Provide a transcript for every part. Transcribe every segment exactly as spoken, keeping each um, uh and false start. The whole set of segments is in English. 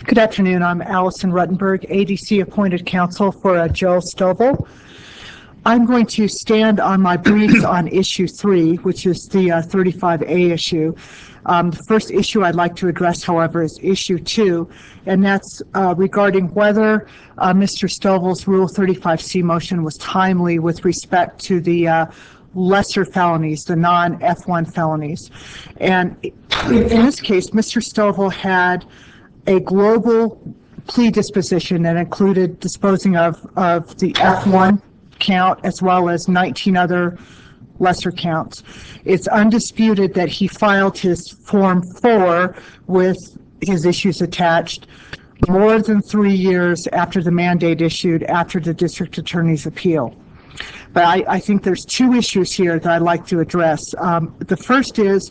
Good afternoon. I'm Allison Ruttenberg, A D C appointed counsel for uh, Joe Stovall. I'm going to stand on my briefs on issue three, which is the uh, thirty-five A issue. Um, the first issue I'd like to address, however, is issue two, and that's uh, regarding whether uh, Mister Stovall's Rule thirty-five C motion was timely with respect to the uh, lesser felonies, the non F one felonies. And in, in this case, Mister Stovall had a global plea disposition that included disposing of, of the F one count as well as nineteen other lesser counts. It's undisputed that he filed his Form four with his issues attached more than three years after the mandate issued after the district attorney's appeal. But I, I think there's two issues here that I'd like to address. Um, the first is,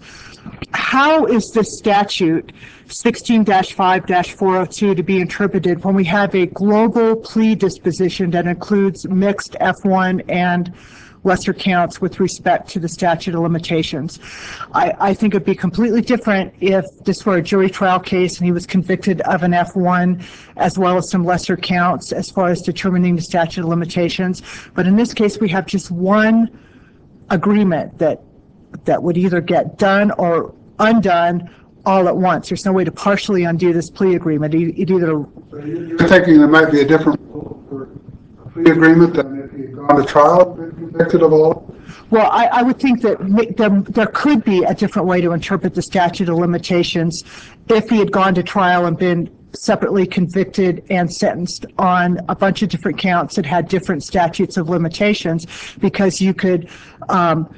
how is this statute sixteen dash five dash four oh two to be interpreted when we have a global plea disposition that includes mixed F one and lesser counts with respect to the statute of limitations? I, I think it'd be completely different if this were a jury trial case and he was convicted of an F one as well as some lesser counts as far as determining the statute of limitations. But in this case, we have just one agreement that that would either get done or undone all at once. There's no way to partially undo this plea agreement. It, it either. You're thinking there might be a different rule for a plea agreement than if he'd gone to trial and been convicted of all? Well, I, I would think that there, there could be a different way to interpret the statute of limitations if he had gone to trial and been separately convicted and sentenced on a bunch of different counts that had different statutes of limitations, because you could um,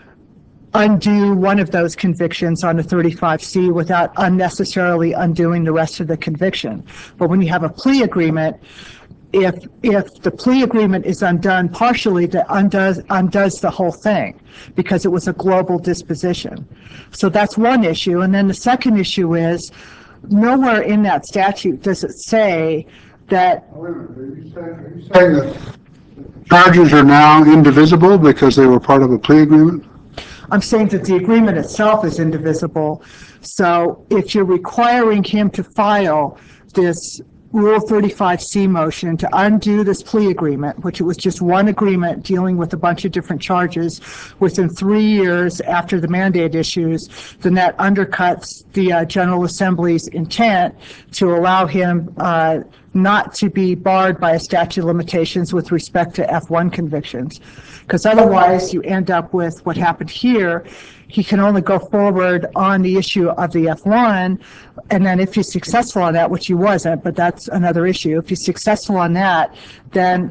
undo one of those convictions on a thirty-five C without unnecessarily undoing the rest of the conviction. But when you have a plea agreement, if if the plea agreement is undone partially, that undoes undoes the whole thing because it was a global disposition. So that's one issue. And then the second issue is, nowhere in that statute does it say that. Wait a minute, are you saying, are you saying that charges are now indivisible because they were part of a plea agreement? I'm saying that the agreement itself is indivisible. So if you're requiring him to file this Rule thirty-five C motion to undo this plea agreement, which it was just one agreement dealing with a bunch of different charges within three years after the mandate issues, then that undercuts the uh, General Assembly's intent to allow him uh, not to be barred by a statute of limitations with respect to F one convictions. Because otherwise you end up with what happened here. He can only go forward on the issue of the F one, and then if he's successful on that, which he wasn't, but that's another issue. If he's successful on that, then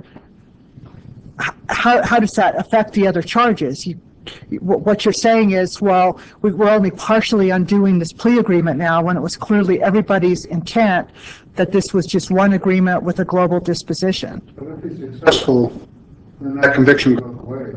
how, how does that affect the other charges? You, what you're saying is, well, we're only partially undoing this plea agreement now, when it was clearly everybody's intent that this was just one agreement with a global disposition. But if he's successful, then that conviction goes away.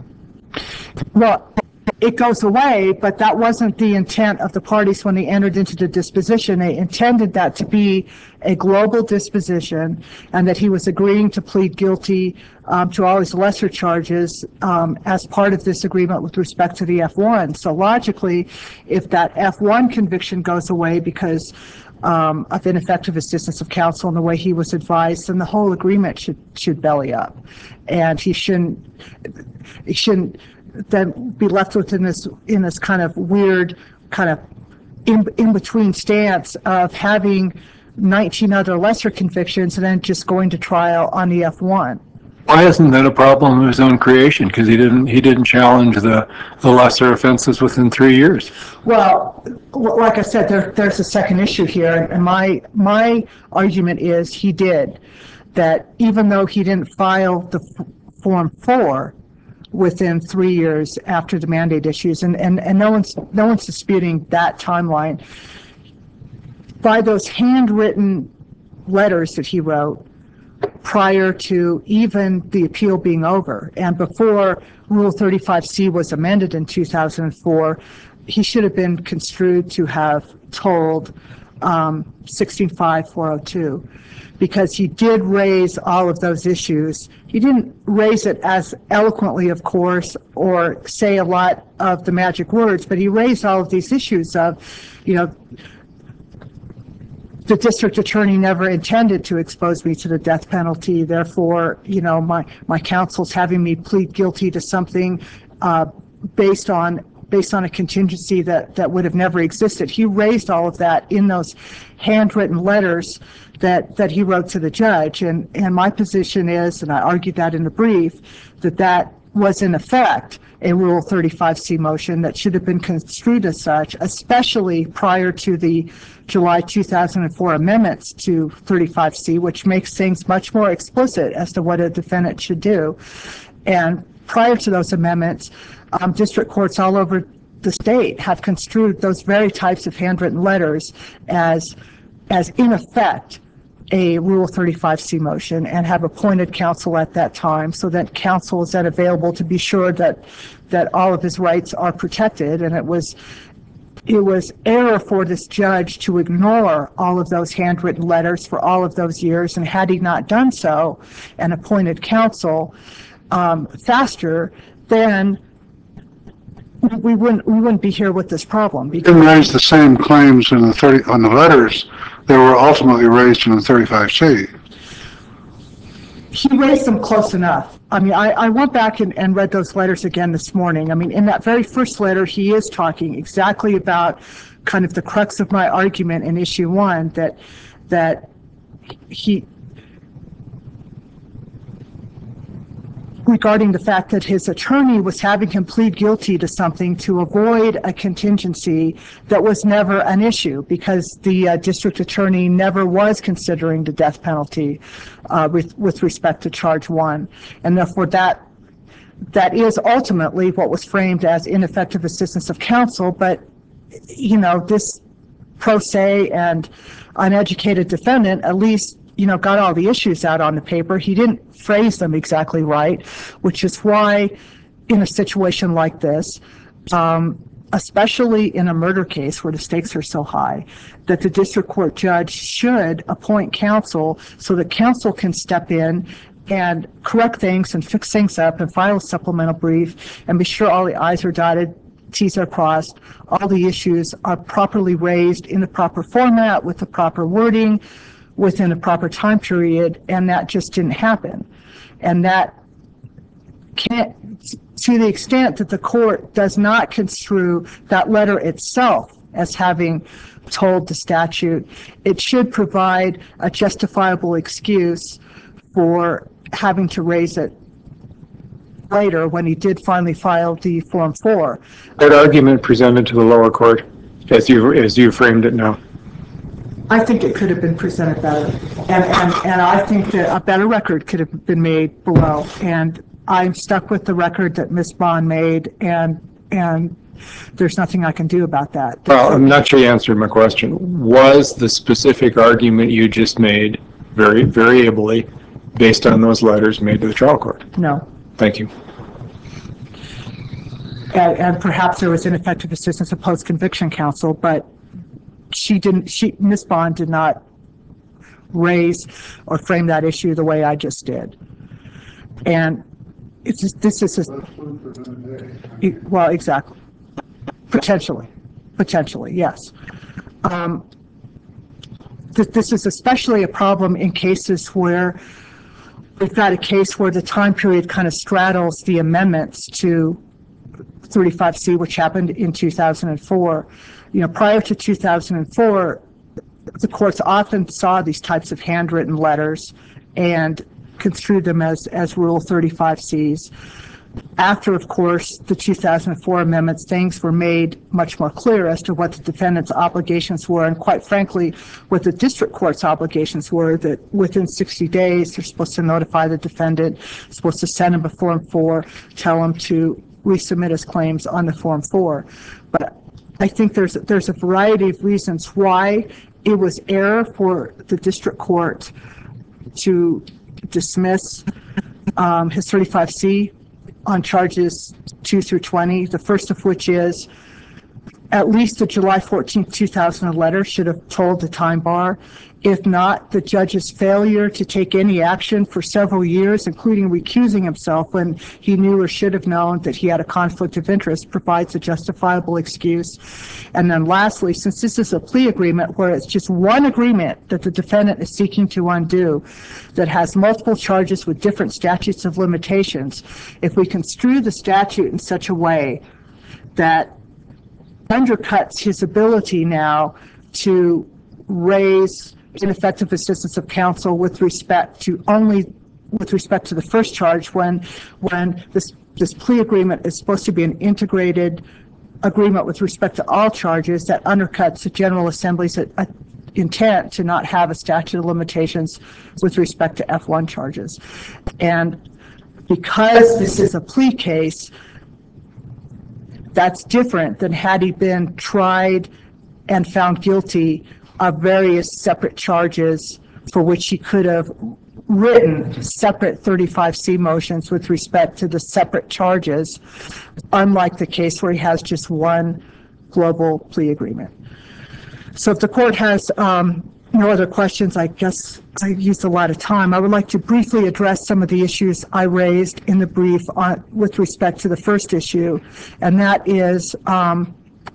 Well, it goes away, but that wasn't the intent of the parties when they entered into the disposition. They intended that to be a global disposition, and that he was agreeing to plead guilty um, to all his lesser charges um, as part of this agreement with respect to the F one. So logically, if that F one conviction goes away because um, of ineffective assistance of counsel and the way he was advised, then the whole agreement should should belly up, and he shouldn't he shouldn't then be left within this in this kind of weird kind of in in between stance of having nineteen other lesser convictions and then just going to trial on the F one. Why isn't that a problem of his own creation? Because he didn't he didn't challenge the the lesser offenses within three years. Well, like I said, there there's a second issue here, and my my argument is he did. That even though he didn't file the Form four within three years after the mandate issues, and, and, and no one's no one's disputing that timeline. By those handwritten letters that he wrote prior to even the appeal being over, and before Rule thirty-five C was amended in two thousand four, he should have been construed to have told um, sixteen five four oh two. Because he did raise all of those issues. He didn't raise it as eloquently, of course, or say a lot of the magic words, but he raised all of these issues of, you know, the district attorney never intended to expose me to the death penalty. Therefore, you know, my, my counsel's having me plead guilty to something uh, based on based on a contingency that, that would have never existed. He raised all of that in those handwritten letters that, that he wrote to the judge. And, and my position is, and I argued that in the brief, that that was in effect a Rule thirty-five C motion that should have been construed as such, especially prior to the July two thousand four amendments to thirty-five C, which makes things much more explicit as to what a defendant should do. And prior to those amendments, um, district courts all over the state have construed those very types of handwritten letters as, as in effect, a Rule thirty-five C motion, and have appointed counsel at that time so that counsel is then available to be sure that that all of his rights are protected. And it was it was error for this judge to ignore all of those handwritten letters for all of those years, and had he not done so and appointed counsel um, faster, then we wouldn't we wouldn't be here with this problem. He didn't raise the same claims in the thirty on the letters that were ultimately raised in the thirty-five C. He raised them close enough. I mean, I, I went back and, and read those letters again this morning. I mean, in that very first letter, he is talking exactly about kind of the crux of my argument in issue one, that that he, regarding the fact that his attorney was having him plead guilty to something to avoid a contingency that was never an issue, because the uh, district attorney never was considering the death penalty uh, with, with respect to charge one. And therefore that that is ultimately what was framed as ineffective assistance of counsel. But, you know, this pro se and uneducated defendant at least, you know, got all the issues out on the paper. He didn't phrase them exactly right, which is why in a situation like this, um, especially in a murder case where the stakes are so high, that the district court judge should appoint counsel so that counsel can step in and correct things and fix things up and file a supplemental brief and be sure all the I's are dotted, T's are crossed, all the issues are properly raised in the proper format with the proper wording, within a proper time period, and that just didn't happen. And that can't, to the extent that the court does not construe that letter itself as having told the statute, it should provide a justifiable excuse for having to raise it later when he did finally file the Form four. That argument presented to the lower court, as you as you framed it now. I think it could have been presented better, and, and, and I think that a better record could have been made below, and I'm stuck with the record that Miz Bond made, and and there's nothing I can do about that. Well, I'm not sure you answered my question. Was the specific argument you just made very, very ably based on those letters made to the trial court? No. Thank you. And, and perhaps there was ineffective assistance of post-conviction counsel, but she didn't, she, Miz Bond did not raise or frame that issue the way I just did. And it's just, this is, a, it, well, exactly. Potentially, potentially, yes. Um, th this is especially a problem in cases where we've got a case where the time period kind of straddles the amendments to thirty-five C, which happened in two thousand four. You know, prior to two thousand four, the courts often saw these types of handwritten letters and construed them as, as Rule thirty-five Cs. After, of course, the two thousand four amendments, things were made much more clear as to what the defendant's obligations were, and quite frankly, what the district court's obligations were, that within sixty days, they're supposed to notify the defendant, supposed to send him a Form four, tell him to resubmit his claims on the Form four. But I think there's there's a variety of reasons why it was error for the district court to dismiss um, his thirty-five C on charges two through twenty. The first of which is at least the July fourteenth, two thousand letter should have told the time bar. If not, the judge's failure to take any action for several years, including recusing himself when he knew or should have known that he had a conflict of interest, provides a justifiable excuse. And then lastly, since this is a plea agreement where it's just one agreement that the defendant is seeking to undo that has multiple charges with different statutes of limitations, if we construe the statute in such a way that undercuts his ability now to raise ineffective assistance of counsel with respect to only with respect to the first charge when when this this plea agreement is supposed to be an integrated agreement with respect to all charges, that undercuts the General Assembly's uh, intent to not have a statute of limitations with respect to F one charges. And because this is a plea case, that's different than had he been tried and found guilty of various separate charges for which he could have written separate thirty-five C motions with respect to the separate charges, unlike the case where he has just one global plea agreement. So if the court has um, no other questions, I guess I used a lot of time. I would like to briefly address some of the issues I raised in the brief on, with respect to the first issue, and that is um,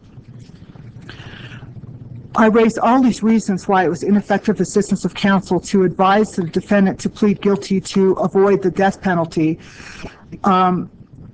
I raised all these reasons why it was ineffective assistance of counsel to advise the defendant to plead guilty to avoid the death penalty. Um,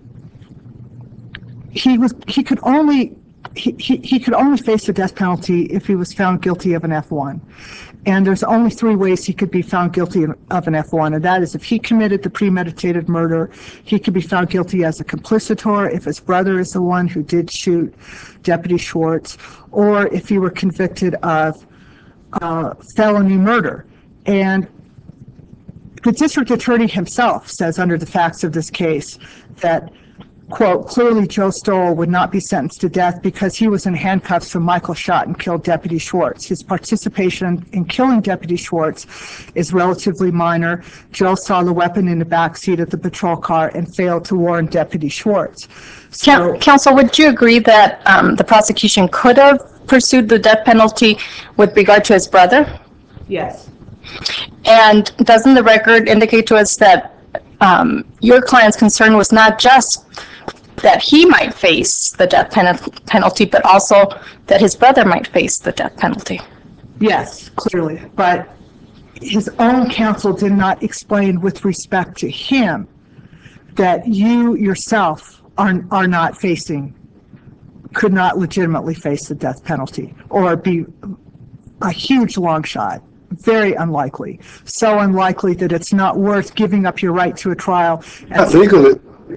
he was he could only he, he, he could only face the death penalty if he was found guilty of an F one. And there's only three ways he could be found guilty of an F one, and that is if he committed the premeditated murder, he could be found guilty as a complicitor if his brother is the one who did shoot Deputy Schwartz, or if he were convicted of uh, felony murder. And the district attorney himself says under the facts of this case that, quote, clearly Joe Stoll would not be sentenced to death because he was in handcuffs when Michael shot and killed Deputy Schwartz. His participation in killing Deputy Schwartz is relatively minor. Joe saw the weapon in the backseat of the patrol car and failed to warn Deputy Schwartz. So, Counsel, would you agree that um, the prosecution could have pursued the death penalty with regard to his brother? yes. And doesn't the record indicate to us that um, your client's concern was not just that he might face the death pen- penalty, but also that his brother might face the death penalty? Yes, clearly. But his own counsel did not explain with respect to him that you yourself are, are not facing, could not legitimately face the death penalty or be a huge long shot. Very unlikely. So unlikely that it's not worth giving up your right to a trial. Not legally.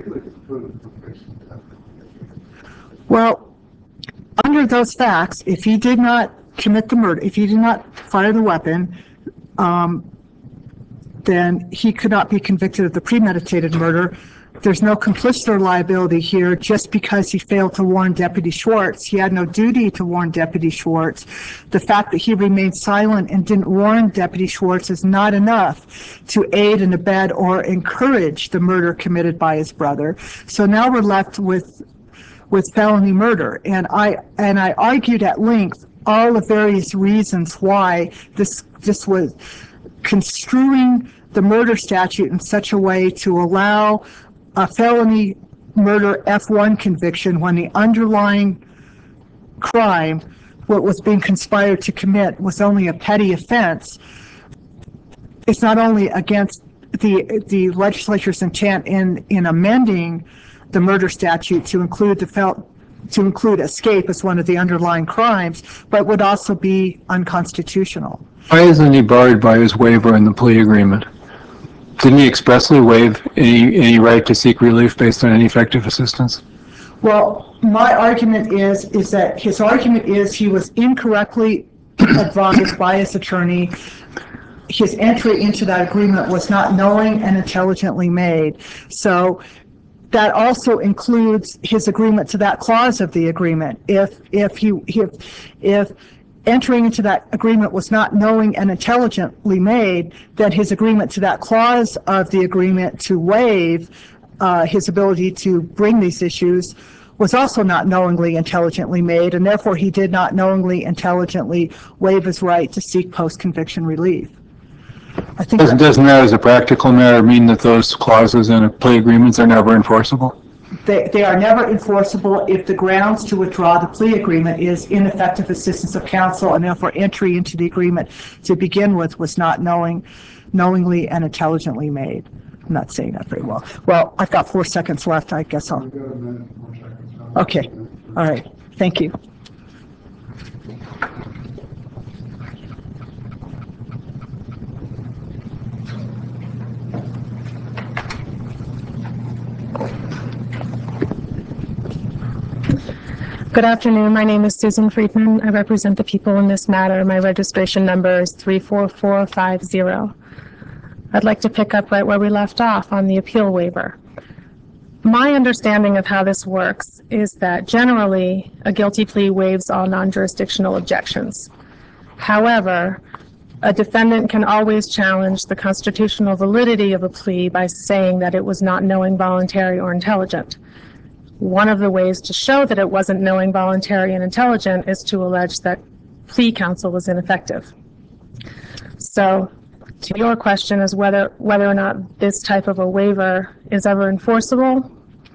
Well, under those facts, if he did not commit the murder, if he did not fire the weapon, um, then he could not be convicted of the premeditated murder. There's no complicit liability here just because he failed to warn Deputy Schwartz. He had no duty to warn Deputy Schwartz. The fact that he remained silent and didn't warn Deputy Schwartz is not enough to aid and abet or encourage the murder committed by his brother. So now we're left with with felony murder. And I and I argued at length all the various reasons why this this was construing the murder statute in such a way to allow a felony murder F one conviction when the underlying crime, what was being conspired to commit, was only a petty offense. It's not only against the the legislature's intent in in amending the murder statute to include the fel- to include escape as one of the underlying crimes, but would also be unconstitutional. Why isn't he barred by his waiver in the plea agreement? Didn't he expressly waive any, any right to seek relief based on ineffective assistance? Well, my argument is, is that his argument is he was incorrectly advised by his attorney. His entry into that agreement was not knowing and intelligently made. So that also includes his agreement to that clause of the agreement. If, if he, if, if entering into that agreement was not knowing and intelligently made, then his agreement to that clause of the agreement to waive uh, his ability to bring these issues was also not knowingly intelligently made, and therefore he did not knowingly intelligently waive his right to seek post-conviction relief. I think Doesn't, doesn't that as a practical matter mean that those clauses in plea agreements are never enforceable? They, they are never enforceable if the grounds to withdraw the plea agreement is ineffective assistance of counsel, and therefore entry into the agreement to begin with was not knowing, knowingly and intelligently made. I'm not saying that very well. Well, I've got four seconds left. I guess I'll. We've got a minute, more seconds. Okay. All right. Thank you. Good afternoon. My name is Susan Friedman. I represent the people in this matter. My registration number is three four four five zero. I'd like to pick up right where we left off on the appeal waiver. My understanding of how this works is that generally a guilty plea waives all non-jurisdictional objections. However, a defendant can always challenge the constitutional validity of a plea by saying that it was not knowing, voluntary, or intelligent. One of the ways to show that it wasn't knowing, voluntary, and intelligent is to allege that plea counsel was ineffective. So, to your question as whether whether or not this type of a waiver is ever enforceable,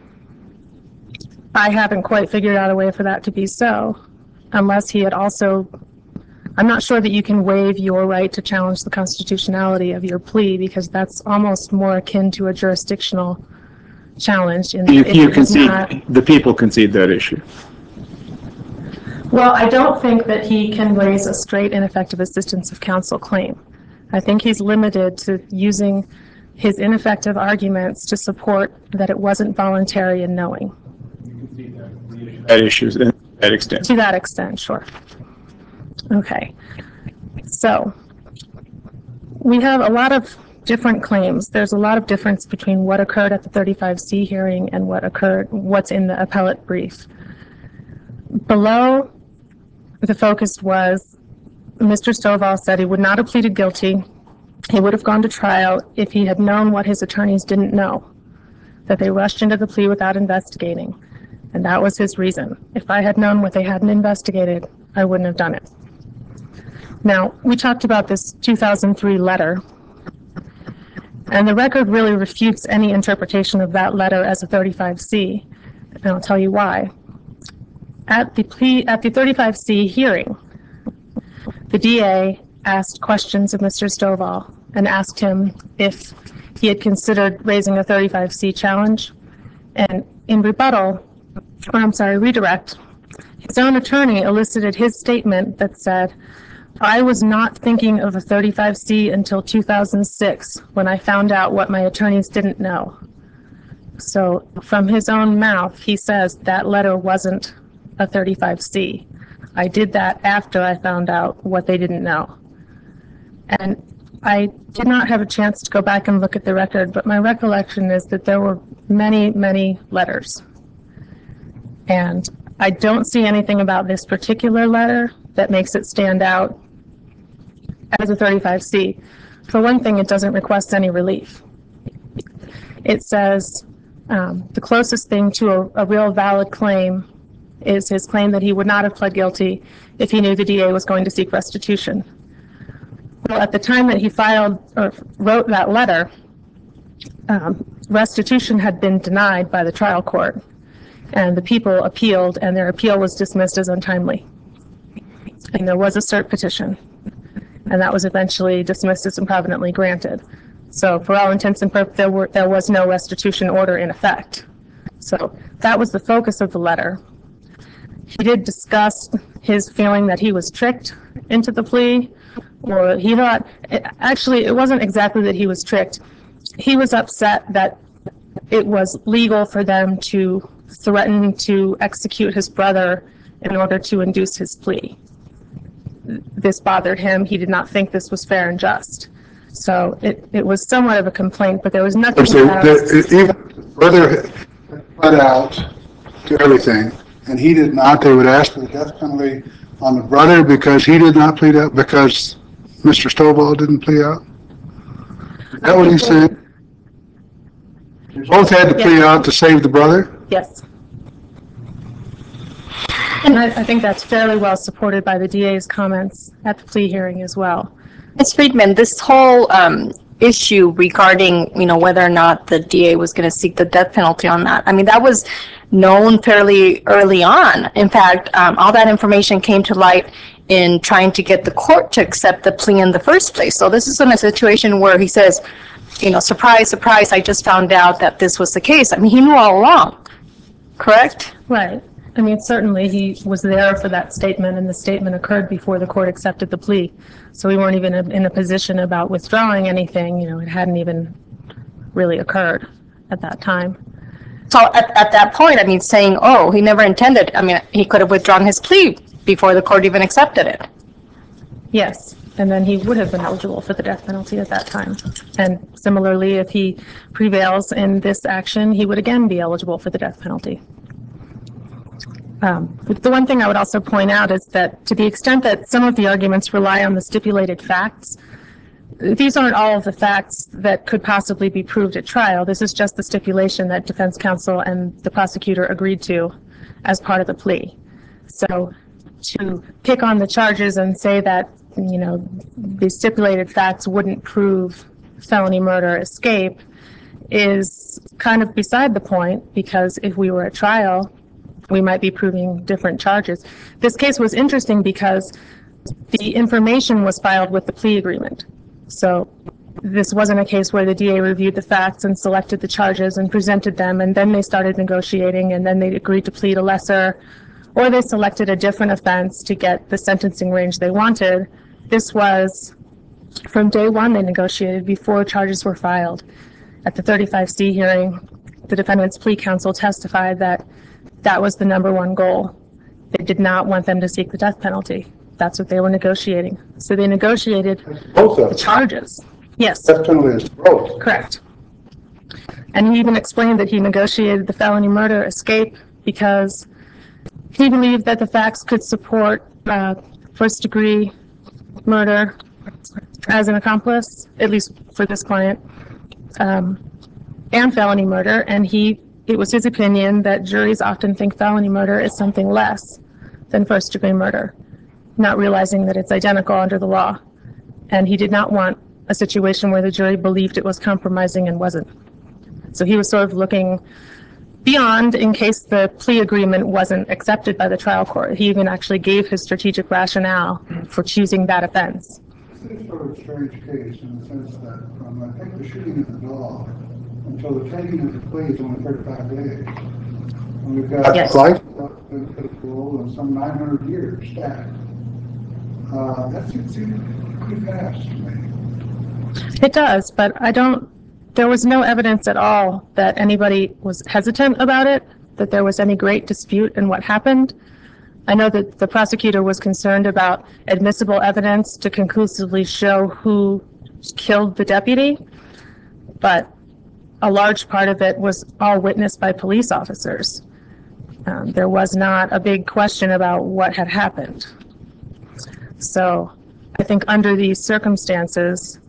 I haven't quite figured out a way for that to be so, unless he had also, I'm not sure that you can waive your right to challenge the constitutionality of your plea, because that's almost more akin to a jurisdictional challenge. In You, if you it is concede, not, the people concede that issue. well, I don't think that he can raise a straight ineffective assistance of counsel claim. I think he's limited to using his ineffective arguments to support that it wasn't voluntary and knowing. That issue, to that extent. To that extent, sure. Okay. So, we have a lot of different claims. There's a lot of difference between what occurred at the thirty-five C hearing and what occurred, what's in the appellate brief. Below, the focus was Mister Stovall said he would not have pleaded guilty. He would have gone to trial if he had known what his attorneys didn't know, that they rushed into the plea without investigating. And that was his reason. If I had known what they hadn't investigated, I wouldn't have done it. Now, we talked about this two thousand three letter, and the record really refutes any interpretation of that letter as a thirty-five C, and I'll tell you why. At the plea, at the thirty-five C hearing, the D A asked questions of Mister Stovall and asked him if he had considered raising a thirty-five C challenge. And in rebuttal, or I'm sorry, redirect, his own attorney elicited his statement that said, I was not thinking of a thirty-five C until two thousand six when I found out what my attorneys didn't know. So from his own mouth, he says that letter wasn't a thirty-five C. I did that after I found out what they didn't know. And I did not have a chance to go back and look at the record, but my recollection is that there were many, many letters. And I don't see anything about this particular letter that makes it stand out as a thirty-five C. For one thing, it doesn't request any relief. It says um, the closest thing to a, a real valid claim is his claim that he would not have pled guilty if he knew the D A was going to seek restitution. Well, at the time that he filed or wrote that letter, um, restitution had been denied by the trial court, and the people appealed, and their appeal was dismissed as untimely. And there was a cert petition, and that was eventually dismissed as improvidently granted. So for all intents and purposes, there, were, there was no restitution order in effect. So that was the focus of the letter. He did discuss his feeling that he was tricked into the plea, or he thought, it, actually, it wasn't exactly that he was tricked. He was upset that it was legal for them to threaten to execute his brother in order to induce his plea. This bothered him. He did not think this was fair and just. So it, it was somewhat of a complaint, but there was nothing So about... the, even the brother pled out to everything, and he did not, they would ask for the death penalty on the brother because he did not plead out, because Mister Stovall didn't plead out? Is that what he said? They both had to plead Yeah. out to save the brother? Yes. And I, I think that's fairly well supported by the D A's comments at the plea hearing as well. Miz Friedman, this whole um, issue regarding, you know, whether or not the D A was going to seek the death penalty on that, I mean, that was known fairly early on. In fact, um, all that information came to light in trying to get the court to accept the plea in the first place. So this is in a situation where he says, you know, surprise, surprise, I just found out that this was the case. I mean, he knew all along, correct? Right. I mean, certainly he was there for that statement, and the statement occurred before the court accepted the plea. So we weren't even in a position about withdrawing anything. You know, it hadn't even really occurred at that time. So at, at that point, I mean, saying, oh, he never intended, I mean, he could have withdrawn his plea before the court even accepted it. Yes, and then he would have been eligible for the death penalty at that time. And similarly, if he prevails in this action, he would again be eligible for the death penalty. Um, the one thing I would also point out is that to the extent that some of the arguments rely on the stipulated facts, these aren't all of the facts that could possibly be proved at trial. This is just the stipulation that defense counsel and the prosecutor agreed to as part of the plea. So to pick on the charges and say that, you know, the stipulated facts wouldn't prove felony murder escape is kind of beside the point, because if we were at trial, we might be proving different charges. This case was interesting because the information was filed with the plea agreement. So this wasn't a case where the D A reviewed the facts and selected the charges and presented them, and then they started negotiating, and then they agreed to plead a lesser, or they selected a different offense to get the sentencing range they wanted. This was, from day one, they negotiated before charges were filed. At the thirty-five C hearing, the defendant's plea counsel testified that that was the number one goal. They did not want them to seek the death penalty. That's what they were negotiating. So they negotiated Both of the them. charges. Yes, Death penalty is both. correct. And he even explained that he negotiated the felony murder escape because he believed that the facts could support uh, first degree murder as an accomplice, at least for this client, um, and felony murder. And he, it was his opinion that juries often think felony murder is something less than first degree murder, not realizing that it's identical under the law. And he did not want a situation where the jury believed it was compromising and wasn't. So he was sort of looking beyond in case the plea agreement wasn't accepted by the trial court. He even actually gave his strategic rationale for choosing that offense. It's sort of a strange case in the sense that from, I think, the shooting of the dog until the taking of the plea is only thirty-five days. And we've got Yes. life without parole and some nine hundred years stacked. Uh, that seems pretty fast to me. It does, but I don't, there was no evidence at all that anybody was hesitant about it, that there was any great dispute in what happened. I know that the prosecutor was concerned about admissible evidence to conclusively show who killed the deputy, but a large part of it was all witnessed by police officers. Um, there was not a big question about what had happened. So I think under these circumstances,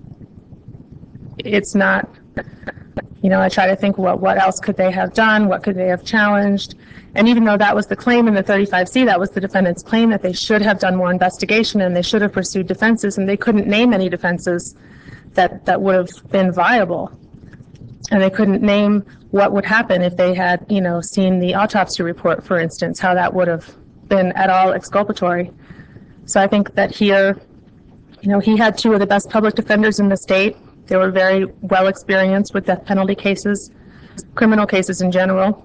it's not, you know, I try to think what, what else could they have done? What could they have challenged? And even though that was the claim in the thirty-five C, that was the defendant's claim that they should have done more investigation and they should have pursued defenses, and they couldn't name any defenses that, that would have been viable. And they couldn't name what would happen if they had, you know, seen the autopsy report, for instance, how that would have been at all exculpatory. So I think that here, you know, he had two of the best public defenders in the state. They were very well experienced with death penalty cases, criminal cases in general.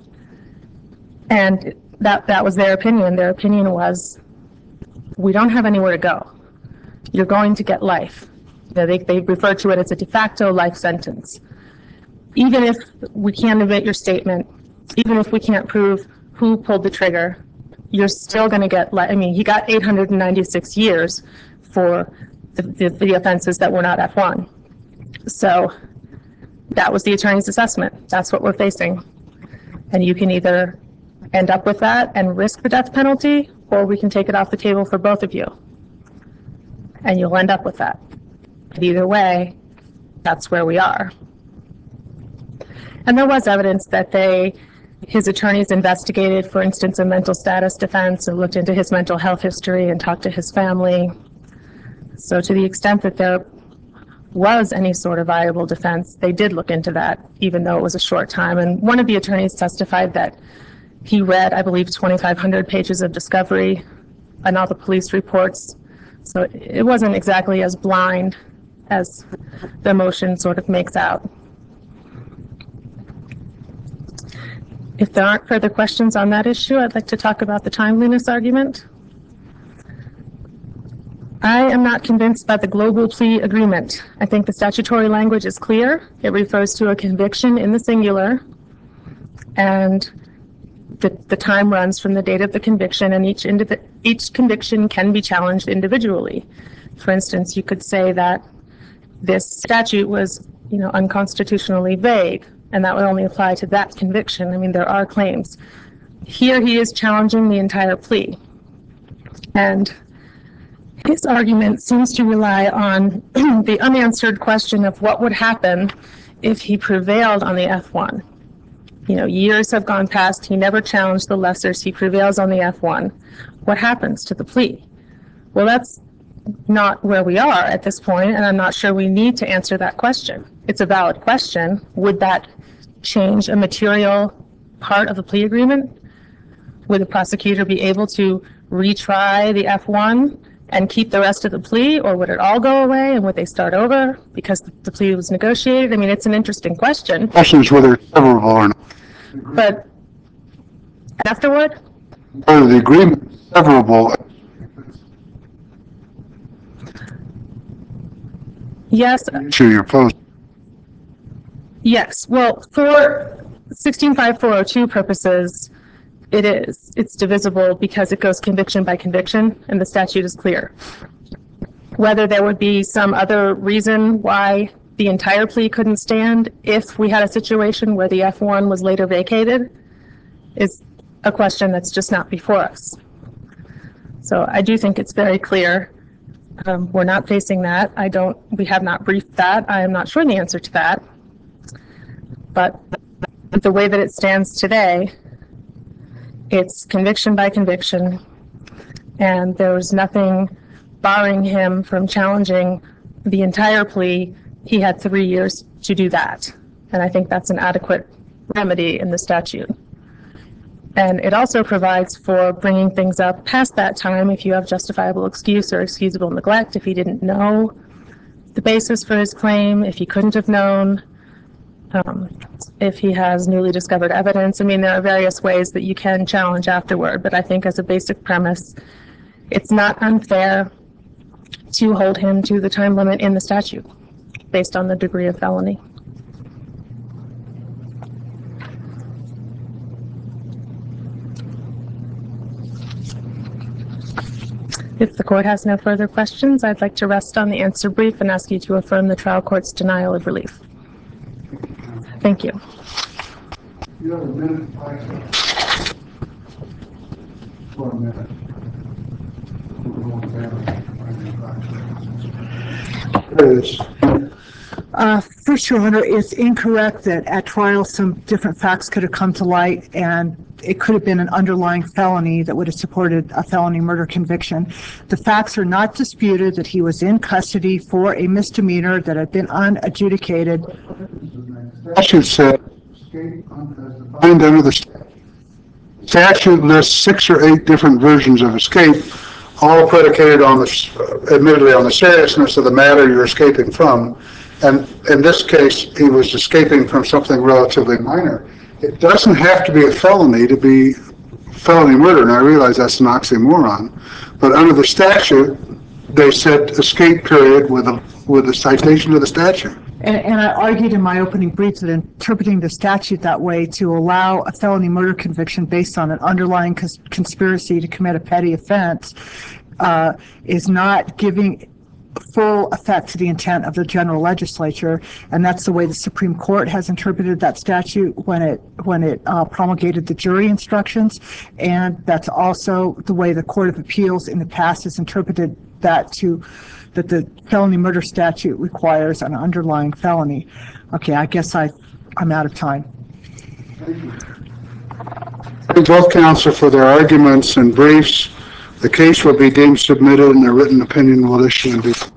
And that, that was their opinion. Their opinion was, we don't have anywhere to go. You're going to get life. You know, they, they refer to it as a de facto life sentence. Even if we can't admit your statement, even if we can't prove who pulled the trigger, you're still going to get life. I mean, he got eight hundred ninety-six years for the, the, the offenses that were not F one. So that was the attorney's assessment. That's what we're facing. And you can either end up with that and risk the death penalty, or we can take it off the table for both of you. And you'll end up with that. But either way, that's where we are. And there was evidence that they his attorneys investigated, for instance, a mental status defense and looked into his mental health history and talked to his family. So to the extent that there was any sort of viable defense, they did look into that, even though it was a short time. And one of the attorneys testified that he read, I believe, twenty-five hundred pages of discovery and all the police reports. So it wasn't exactly as blind as the motion sort of makes out. If there aren't further questions on that issue, I'd like to talk about the timeliness argument. I am not convinced by the global plea agreement. I think the statutory language is clear. It refers to a conviction in the singular, and the, the time runs from the date of the conviction, and each, indiv- each conviction can be challenged individually. For instance, you could say that this statute was, you know, unconstitutionally vague, and that would only apply to that conviction. I mean, there are claims. Here he is challenging the entire plea. And his argument seems to rely on the unanswered question of what would happen if he prevailed on the F one. You know, years have gone past, he never challenged the lessers, he prevails on the F one. What happens to the plea? Well, that's not where we are at this point, and I'm not sure we need to answer that question. It's a valid question. Would that change a material part of the plea agreement? Would the prosecutor be able to retry the F one and keep the rest of the plea, or would it all go away, and would they start over because the plea was negotiated? I mean, it's an interesting question. Question is whether it's severable or not. But afterward? Whether the agreement is severable. Yes. Issue you're posing. Yes. Well, for sixteen five four oh two purposes, it is. It's divisible because it goes conviction by conviction, and the statute is clear. Whether there would be some other reason why the entire plea couldn't stand if we had a situation where the F one was later vacated is a question that's just not before us. So I do think it's very clear. Um, we're not facing that. I don't, we have not briefed that. I am not sure the answer to that. But the way that it stands today, it's conviction by conviction, and there was nothing barring him from challenging the entire plea. He had three years to do that, and I think that's an adequate remedy in the statute. And it also provides for bringing things up past that time if you have justifiable excuse or excusable neglect, if he didn't know the basis for his claim, if he couldn't have known, um, if he has newly discovered evidence. I mean, there are various ways that you can challenge afterward, but I think as a basic premise, it's not unfair to hold him to the time limit in the statute based on the degree of felony. If the court has no further questions, I'd like to rest on the answer brief and ask you to affirm the trial court's denial of relief. Thank you. You have a minute, five For a minute. Yes. Uh, First, Your Honor, it's incorrect that at trial some different facts could have come to light, and it could have been an underlying felony that would have supported a felony murder conviction. The facts are not disputed that he was in custody for a misdemeanor that had been unadjudicated. Statute said, escape as defined under the statute lists six or eight different versions of escape, all predicated on the, admittedly, on the seriousness of the matter you're escaping from. And in this case, he was escaping from something relatively minor. It doesn't have to be a felony to be felony murder, and I realize that's an oxymoron, but under the statute, they said escape period with a, with a citation to the statute. And, and I argued in my opening brief that interpreting the statute that way to allow a felony murder conviction based on an underlying cons- conspiracy to commit a petty offense uh, is not giving full effect to the intent of the general legislature, and that's the way the Supreme Court has interpreted that statute when it when it uh, promulgated the jury instructions, and that's also the way the Court of Appeals in the past has interpreted that to that the felony murder statute requires an underlying felony. Okay, I guess I I'm out of time. thank both counsel for their arguments and briefs. The case will be deemed submitted and a written opinion will issue in due.